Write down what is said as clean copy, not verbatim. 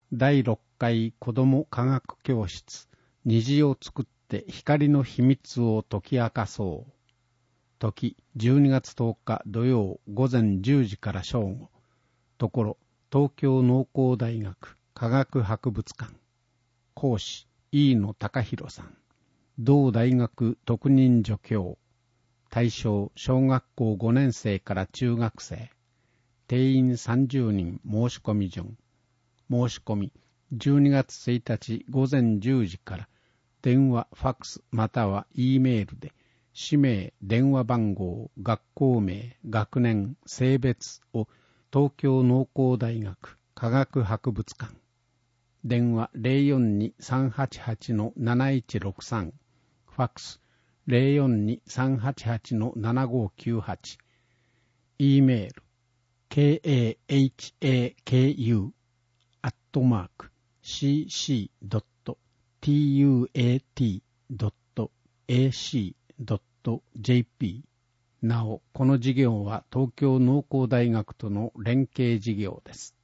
第6回子ども科学教室、虹を作って光の秘密を解き明かそう。時、12月10日土曜午前10時から正午。ところ、東京農工大学科学博物館。講師、飯野貴弘さん。同大学特任助教。対象、小学校5年生から中学生。定員30人申し込み順。申し込み、12月1日午前10時から、電話、ファックスまたは E メールで、氏名、電話番号、学校名、学年、性別を東京農工大学科学博物館。電話 042-388-7163。ファックス 042-388-7598。E メール、kahaku@cc.tuat.ac.jp。なお、この事業は東京農工大学との連携事業です。